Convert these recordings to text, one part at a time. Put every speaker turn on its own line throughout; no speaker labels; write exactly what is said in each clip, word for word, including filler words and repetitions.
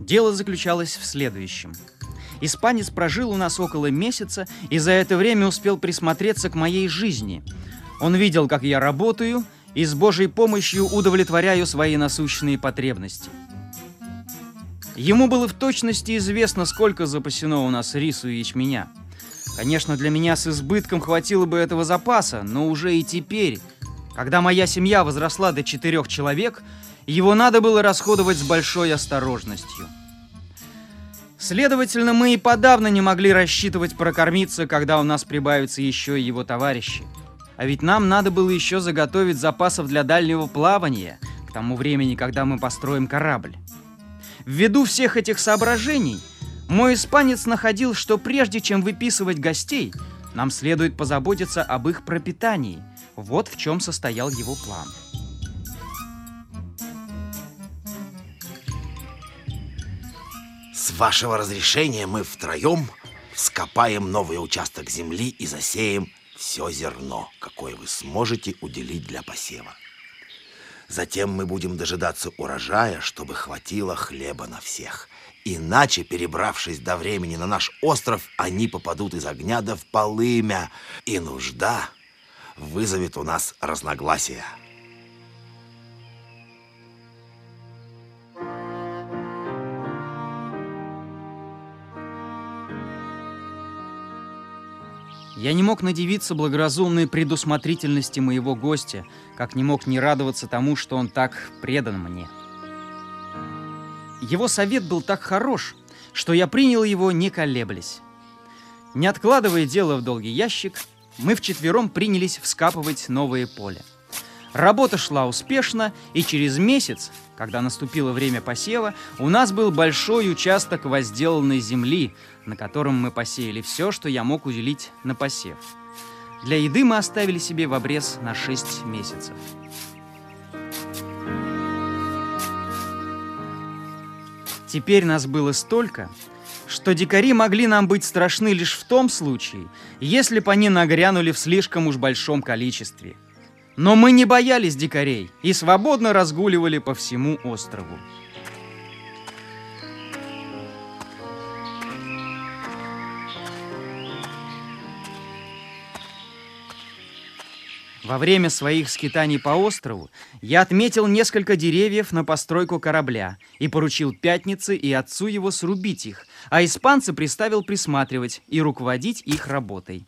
Дело заключалось в следующем. Испанец прожил у нас около месяца и за это время успел присмотреться к моей жизни. Он видел, как я работаю, и с Божьей помощью удовлетворяю свои насущные потребности. Ему было в точности известно, сколько запасено у нас рису и ячменя. Конечно, для меня с избытком хватило бы этого запаса, но уже и теперь, когда моя семья возросла до четырех человек, его надо было расходовать с большой осторожностью. Следовательно, мы и подавно не могли рассчитывать прокормиться, когда у нас прибавятся еще и его товарищи. А ведь нам надо было еще заготовить запасов для дальнего плавания, к тому времени, когда мы построим корабль. Ввиду всех этих соображений, мой испанец находил, что прежде чем выписывать гостей, нам следует позаботиться об их пропитании. Вот в чем состоял его план.
С вашего разрешения мы втроем вскопаем новый участок земли и засеем все зерно, какое вы сможете уделить для посева. Затем мы будем дожидаться урожая, чтобы хватило хлеба на всех. Иначе, перебравшись до времени на наш остров, они попадут из огня да в полымя, и нужда вызовет у нас разногласия.
Я не мог надивиться благоразумной предусмотрительности моего гостя, как не мог не радоваться тому, что он так предан мне. Его совет был так хорош, что я принял его, не колеблясь. Не откладывая дело в долгий ящик, мы вчетвером принялись вскапывать новое поле. Работа шла успешно, и через месяц, когда наступило время посева, у нас был большой участок возделанной земли, на котором мы посеяли все, что я мог уделить на посев. Для еды мы оставили себе в обрез на шесть месяцев. Теперь нас было столько, что дикари могли нам быть страшны лишь в том случае, если бы они нагрянули в слишком уж большом количестве. Но мы не боялись дикарей и свободно разгуливали по всему острову. Во время своих скитаний по острову я отметил несколько деревьев на постройку корабля и поручил Пятнице и отцу его срубить их, а испанца приставил присматривать и руководить их работой.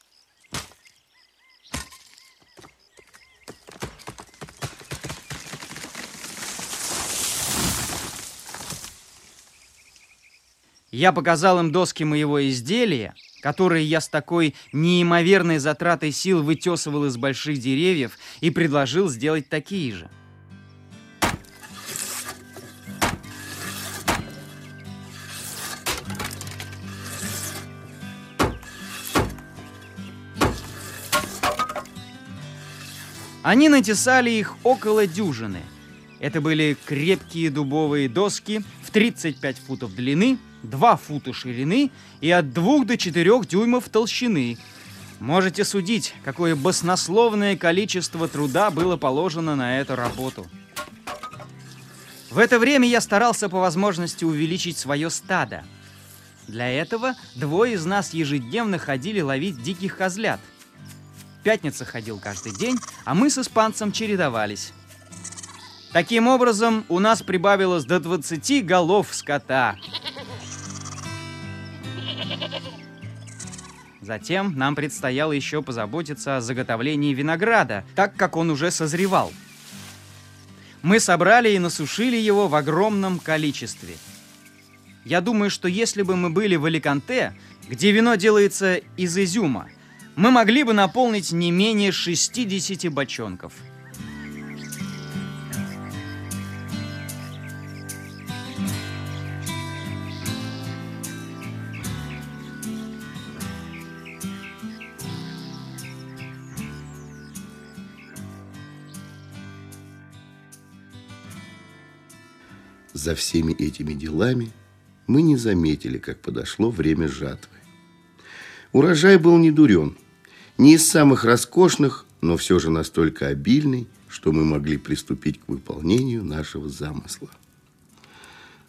Я показал им доски моего изделия, которые я с такой неимоверной затратой сил вытесывал из больших деревьев, и предложил сделать такие же. Они натесали их около дюжины. Это были крепкие дубовые доски в тридцать пять футов длины, два фута ширины и от двух до четырех дюймов толщины. Можете судить, какое баснословное количество труда было положено на эту работу. В это время я старался по возможности увеличить свое стадо. Для этого двое из нас ежедневно ходили ловить диких козлят. Пятница ходил каждый день, а мы с испанцем чередовались. Таким образом, у нас прибавилось до двадцати голов скота. Затем нам предстояло еще позаботиться о заготовлении винограда, так как он уже созревал. Мы собрали и насушили его в огромном количестве. Я думаю, что если бы мы были в Аликанте, где вино делается из изюма, мы могли бы наполнить не менее шестидесяти бочонков.
За всеми этими делами мы не заметили, как подошло время жатвы. Урожай был не дурен, не из самых роскошных, но все же настолько обильный, что мы могли приступить к выполнению нашего замысла.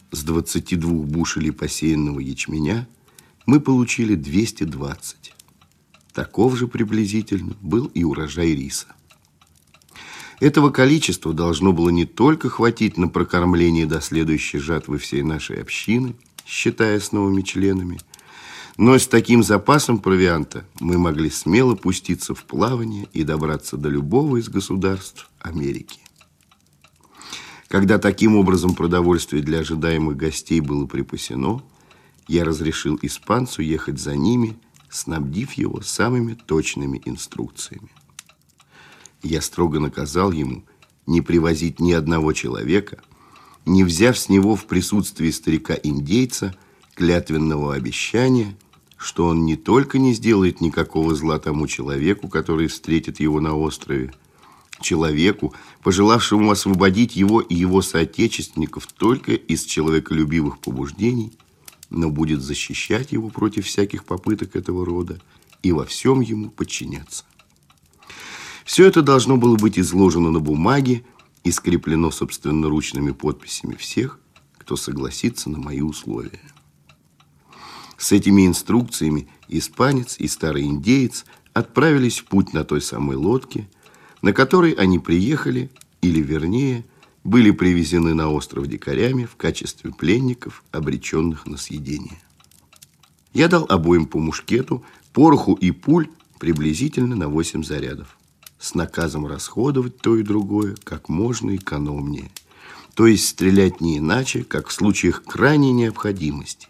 С двадцати двух бушелей посеянного ячменя мы получили двести двадцать. Таков же приблизительно был и урожай риса. Этого количества должно было не только хватить на прокормление до следующей жатвы всей нашей общины, считая с новыми членами, но с таким запасом провианта мы могли смело пуститься в плавание и добраться до любого из государств Америки. Когда таким образом продовольствие для ожидаемых гостей было припасено, я разрешил испанцу ехать за ними, снабдив его самыми точными инструкциями. Я строго наказал ему не привозить ни одного человека, не взяв с него в присутствии старика-индейца клятвенного обещания, что он не только не сделает никакого зла тому человеку, который встретит его на острове, человеку, пожелавшему освободить его и его соотечественников только из человеколюбивых побуждений, но будет защищать его против всяких попыток этого рода и во всем ему подчиняться. Все это должно было быть изложено на бумаге и скреплено собственноручными подписями всех, кто согласится на мои условия. С этими инструкциями испанец и старый индеец отправились в путь на той самой лодке, на которой они приехали, или, вернее, были привезены на остров дикарями в качестве пленников, обреченных на съедение. Я дал обоим по мушкету, пороху и пуль приблизительно на восемь зарядов, с наказом расходовать то и другое как можно экономнее, то есть стрелять не иначе, как в случаях крайней необходимости.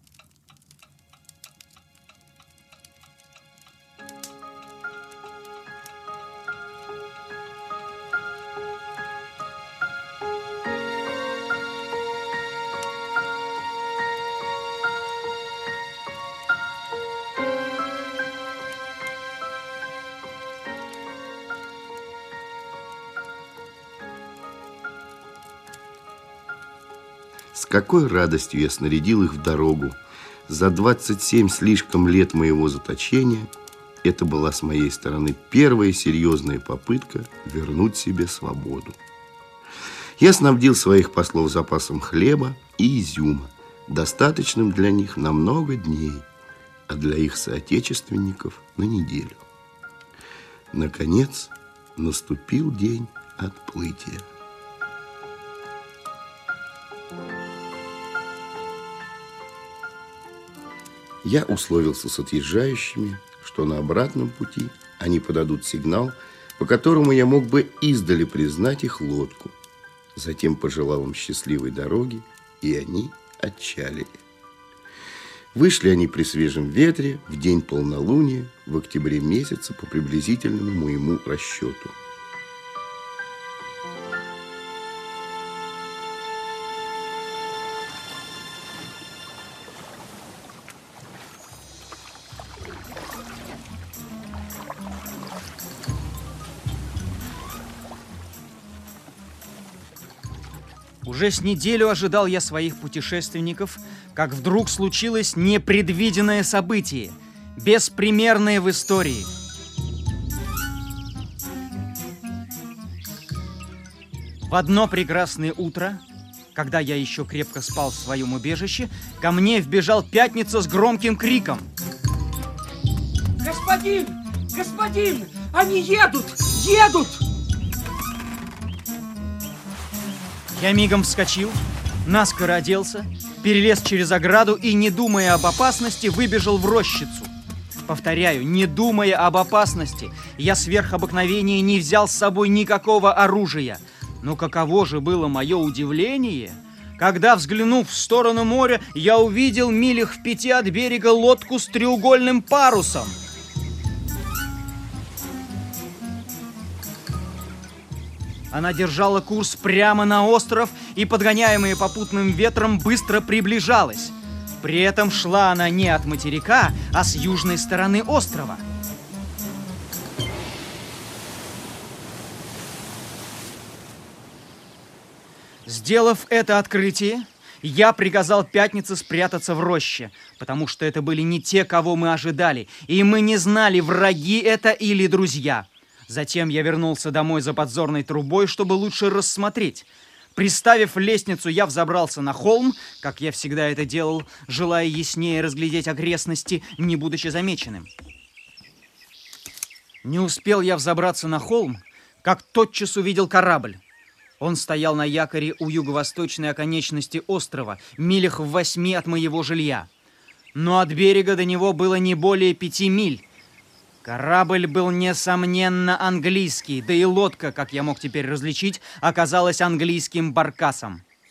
С какой радостью я снарядил их в дорогу. За двадцать семь слишком лет моего заточения это была с моей стороны первая серьезная попытка вернуть себе свободу. Я снабдил своих послов запасом хлеба и изюма, достаточным для них на много дней, а для их соотечественников на неделю. Наконец, наступил день отплытия. Я условился с отъезжающими, что на обратном пути они подадут сигнал, по которому я мог бы издали признать их лодку. Затем пожелал им счастливой дороги, и они отчалили. Вышли они при свежем ветре в день полнолуния в октябре месяце по приблизительному моему расчету.
Уже с неделю ожидал я своих путешественников, как вдруг случилось непредвиденное событие, беспримерное в истории. В одно прекрасное утро, когда я еще крепко спал в своем убежище, ко мне вбежал Пятница с громким криком.
Господин! Господин! Они едут! Едут!
Я мигом вскочил, наскоро оделся, перелез через ограду и, не думая об опасности, выбежал в рощицу. Повторяю, не думая об опасности, я сверх обыкновения не взял с собой никакого оружия. Но каково же было мое удивление, когда, взглянув в сторону моря, я увидел милях в пяти от берега лодку с треугольным парусом. Она держала курс прямо на остров и, подгоняемая попутным ветром, быстро приближалась. При этом шла она не от материка, а с южной стороны острова. Сделав это открытие, я приказал Пятнице спрятаться в роще, потому что это были не те, кого мы ожидали, и мы не знали, враги это или друзья. Затем я вернулся домой за подзорной трубой, чтобы лучше рассмотреть. Приставив лестницу, я взобрался на холм, как я всегда это делал, желая яснее разглядеть окрестности, не будучи замеченным. Не успел я взобраться на холм, как тотчас увидел корабль. Он стоял на якоре у юго-восточной оконечности острова, милях в восьми от моего жилья. Но от берега до него было не более пяти миль. Корабль был, несомненно, английский, да и лодка, как я мог теперь различить, оказалась английским баркасом.